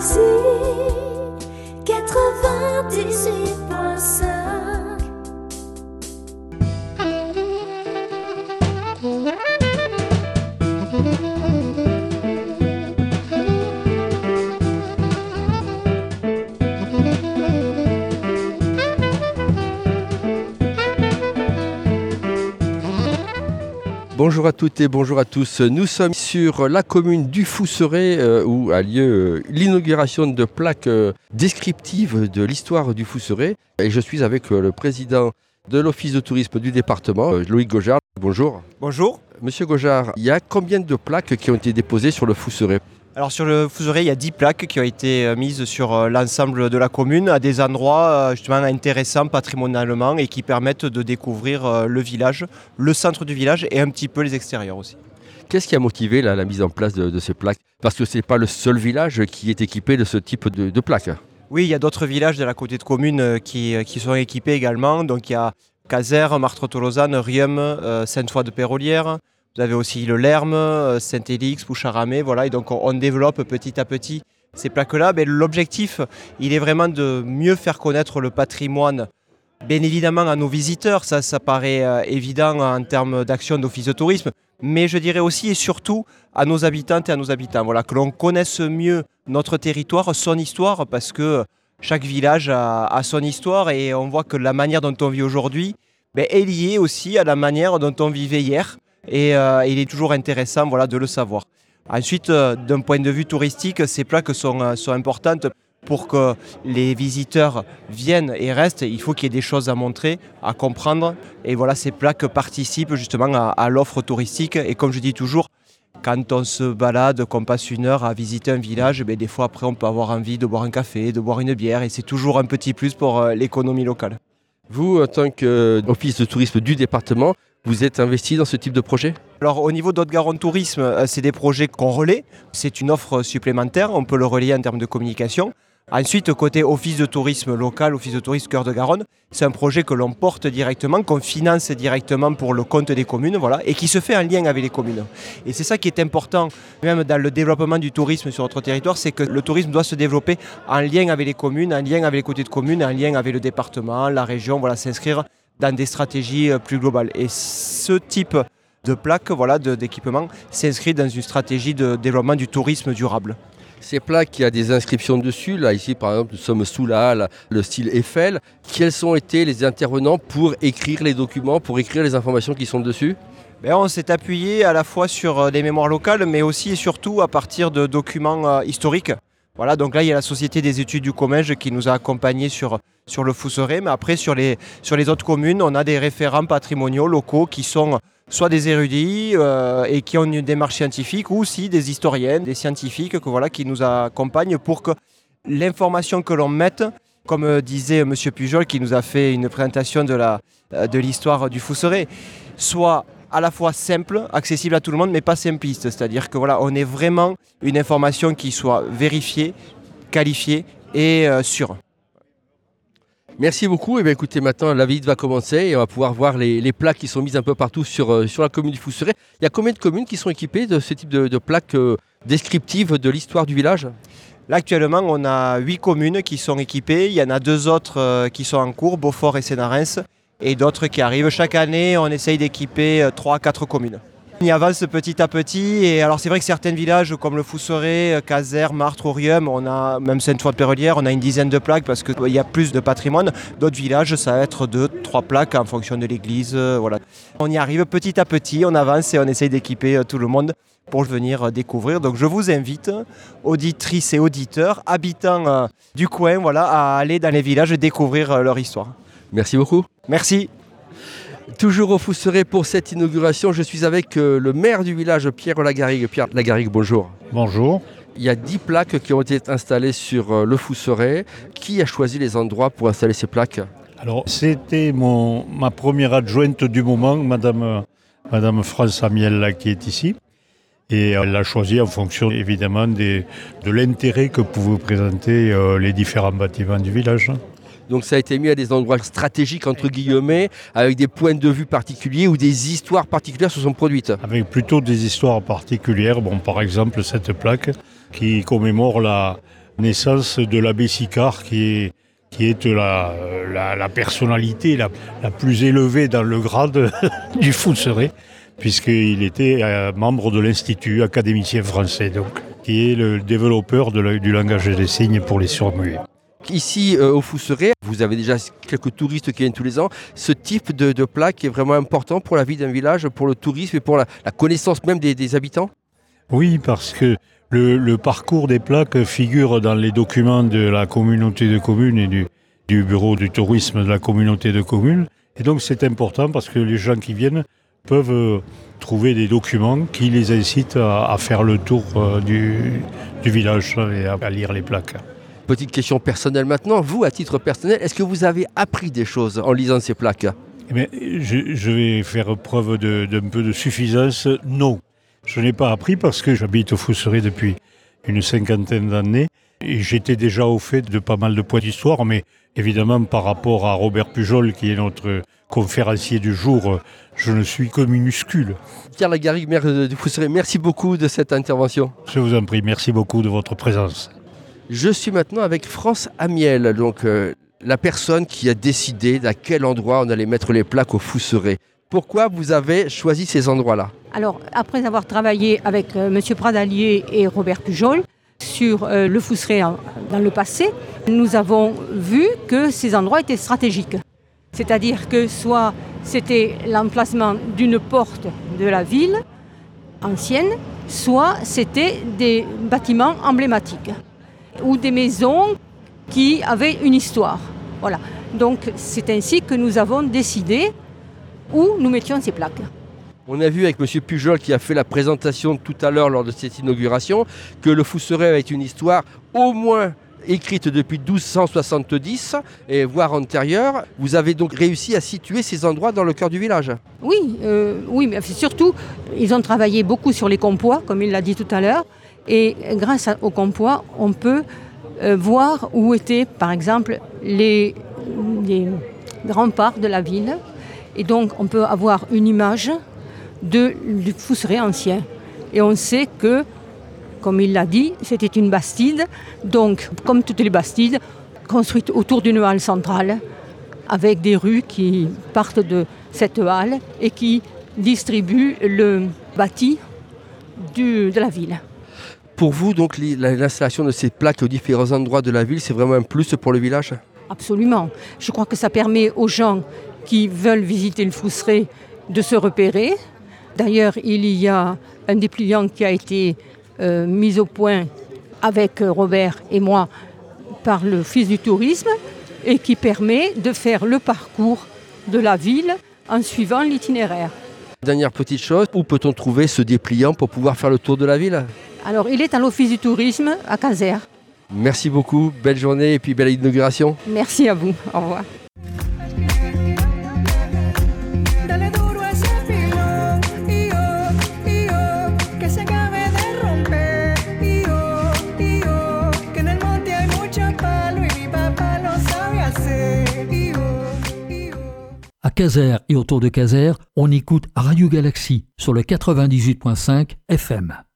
Si 98.5. Bonjour à toutes et bonjour à tous. Nous sommes sur la commune du Fousseret où a lieu l'inauguration de plaques descriptives de l'histoire du Fousseret. Et je suis avec le président de l'Office de tourisme du département, Loïc Gojard. Bonjour. Bonjour. Monsieur Gojard, il y a combien de plaques qui ont été déposées sur le Fousseret ? Alors sur le Fousseret, il y a 10 plaques qui ont été mises sur l'ensemble de la commune à des endroits justement intéressants patrimonialement et qui permettent de découvrir le village, le centre du village et un petit peu les extérieurs aussi. Qu'est-ce qui a motivé la mise en place de ces plaques ? Parce que ce n'est pas le seul village qui est équipé de ce type de plaques. Oui, il y a d'autres villages de la côté de commune qui sont équipés également. Donc il y a Caser, Martres-Tolosane, Riom, Sainte-Foy-de-Pérolière. Vous avez aussi le Lerme, Saint-Élix, Poucharamé, voilà. Et donc on développe petit à petit ces plaques-là. Mais l'objectif, il est vraiment de mieux faire connaître le patrimoine, bien évidemment à nos visiteurs. Ça paraît évident en termes d'action d'office de tourisme. Mais je dirais aussi et surtout à nos habitantes et à nos habitants. Voilà, que l'on connaisse mieux notre territoire, son histoire, parce que chaque village a son histoire et on voit que la manière dont on vit aujourd'hui est liée aussi à la manière dont on vivait hier. Et il est toujours intéressant de le savoir. Ensuite, d'un point de vue touristique, ces plaques sont importantes pour que les visiteurs viennent et restent. Il faut qu'il y ait des choses à montrer, à comprendre. Et voilà, ces plaques participent justement à l'offre touristique. Et comme je dis toujours, quand on se balade, qu'on passe une heure à visiter un village, des fois après on peut avoir envie de boire un café, de boire une bière. Et c'est toujours un petit plus pour l'économie locale. Vous, en tant qu'office de tourisme du département, vous êtes investi dans ce type de projet ? Alors au niveau d'Haute-Garonne Tourisme, c'est des projets qu'on relaie. C'est une offre supplémentaire, on peut le relayer en termes de communication. Ensuite, côté office de tourisme local, office de tourisme Cœur de Garonne, c'est un projet que l'on porte directement, qu'on finance directement pour le compte des communes, et qui se fait en lien avec les communes. Et c'est ça qui est important, même dans le développement du tourisme sur notre territoire, c'est que le tourisme doit se développer en lien avec les communes, en lien avec les côtés de communes, en lien avec le département, la région, s'inscrire dans des stratégies plus globales. Et ce type de plaque, d'équipement, s'inscrit dans une stratégie de développement du tourisme durable. Ces plaques, il y a des inscriptions dessus. Là, ici, par exemple, nous sommes sous la halle, le style Eiffel. Quels ont été les intervenants pour écrire les documents, pour écrire les informations qui sont dessus ? On s'est appuyé à la fois sur des mémoires locales, mais aussi et surtout à partir de documents historiques. Voilà, donc là, il y a la Société des études du Comminges qui nous a accompagnés sur le Fousseret. Mais après, sur les autres communes, on a des référents patrimoniaux locaux qui sont soit des érudits et qui ont une démarche scientifique, ou aussi des historiens, des scientifiques qui nous accompagnent pour que l'information que l'on mette, comme disait M. Pujol qui nous a fait une présentation de l'histoire du Fousseret, soit à la fois simple, accessible à tout le monde, mais pas simpliste. C'est-à-dire que on ait vraiment une information qui soit vérifiée, qualifiée et sûre. Merci beaucoup. Et écoutez, maintenant la visite va commencer et on va pouvoir voir les plaques qui sont mises un peu partout sur la commune du Fousseret. Il y a combien de communes qui sont équipées de ce type de plaques descriptives de l'histoire du village ? Là, actuellement, on a 8 communes qui sont équipées. Il y en a 2 autres qui sont en cours, Beaufort et Sénarens, et d'autres qui arrivent. Chaque année, on essaye d'équiper 3 à 4 communes. On y avance petit à petit. Et alors, c'est vrai que certains villages comme le Fousseret, Caser, Martres, Riom, on a même Sainte-Foy-de-Pérolière, on a une dizaine de plaques parce qu'il y a plus de patrimoine. D'autres villages, ça va être 2-3 plaques en fonction de l'église. On y arrive petit à petit, on avance et on essaye d'équiper tout le monde pour venir découvrir. Donc je vous invite, auditrices et auditeurs, habitants du coin, à aller dans les villages et découvrir leur histoire. Merci beaucoup. Merci. Toujours au Fousseret pour cette inauguration, je suis avec le maire du village, Pierre Lagarrigue. Pierre Lagarrigue, bonjour. Bonjour. Il y a 10 plaques qui ont été installées sur le Fousseret. Qui a choisi les endroits pour installer ces plaques ? Alors, c'était ma première adjointe du moment, Madame France Amiel, qui est ici. Et elle l'a choisi en fonction, évidemment, de l'intérêt que pouvaient présenter les différents bâtiments du village. Donc ça a été mis à des endroits stratégiques, entre guillemets, avec des points de vue particuliers ou des histoires particulières se sont produites. Avec plutôt des histoires particulières. Par exemple, cette plaque qui commémore la naissance de l'abbé Sicard qui est la personnalité la plus élevée dans le grade du Fousseret, puisqu'il était membre de l'Institut académicien français, donc, qui est le développeur du langage des signes pour les sourds-muets. Ici, au Fousseret, vous avez déjà quelques touristes qui viennent tous les ans. Ce type de plaque est vraiment important pour la vie d'un village, pour le tourisme et pour la connaissance même des habitants? Oui, parce que le parcours des plaques figure dans les documents de la communauté de communes et du bureau du tourisme de la communauté de communes. Et donc c'est important parce que les gens qui viennent peuvent trouver des documents qui les incitent à faire le tour du village et à lire les plaques. Petite question personnelle maintenant. Vous, à titre personnel, est-ce que vous avez appris des choses en lisant ces plaques? Eh bien, je vais faire preuve d'un peu de suffisance. Non, je n'ai pas appris parce que j'habite au Fousseret depuis une 50aine d'années et j'étais déjà au fait de pas mal de points d'histoire, mais évidemment par rapport à Robert Pujol, qui est notre conférencier du jour, je ne suis que minuscule. Pierre Lagarrigue, maire du Fousseret, merci beaucoup de cette intervention. Je vous en prie, merci beaucoup de votre présence. Je suis maintenant avec France Amiel, donc la personne qui a décidé à quel endroit on allait mettre les plaques au Fousseret. Pourquoi vous avez choisi ces endroits-là? Alors, après avoir travaillé avec M. Pradalier et Robert Pujol sur le Fousseret dans le passé, nous avons vu que ces endroits étaient stratégiques. C'est-à-dire que soit c'était l'emplacement d'une porte de la ville ancienne, soit c'était des bâtiments emblématiques ou des maisons qui avaient une histoire. Voilà. Donc c'est ainsi que nous avons décidé où nous mettions ces plaques. On a vu avec M. Pujol qui a fait la présentation tout à l'heure lors de cette inauguration que le Fousseret avait une histoire au moins écrite depuis 1270 et voire antérieure. Vous avez donc réussi à situer ces endroits dans le cœur du village? Oui, mais surtout, ils ont travaillé beaucoup sur les compois, comme il l'a dit tout à l'heure. Et grâce aux compois, on peut voir où étaient, par exemple, les remparts de la ville. Et donc, on peut avoir une image du Fousseret ancien. Et on sait que, comme il l'a dit, c'était une bastide. Donc, comme toutes les bastides, construite autour d'une halle centrale, avec des rues qui partent de cette halle et qui distribuent le bâti de la ville. Pour vous, donc, l'installation de ces plaques aux différents endroits de la ville, c'est vraiment un plus pour le village? Absolument. Je crois que ça permet aux gens qui veulent visiter le Fousseret de se repérer. D'ailleurs, il y a un dépliant qui a été mis au point avec Robert et moi par l'Office du tourisme et qui permet de faire le parcours de la ville en suivant l'itinéraire. Dernière petite chose, où peut-on trouver ce dépliant pour pouvoir faire le tour de la ville? Alors, il est à l'Office du tourisme à Caser. Merci beaucoup, belle journée et puis belle inauguration. Merci à vous, au revoir. À Caser et autour de Caser, on écoute Radio Galaxie sur le 98.5 FM.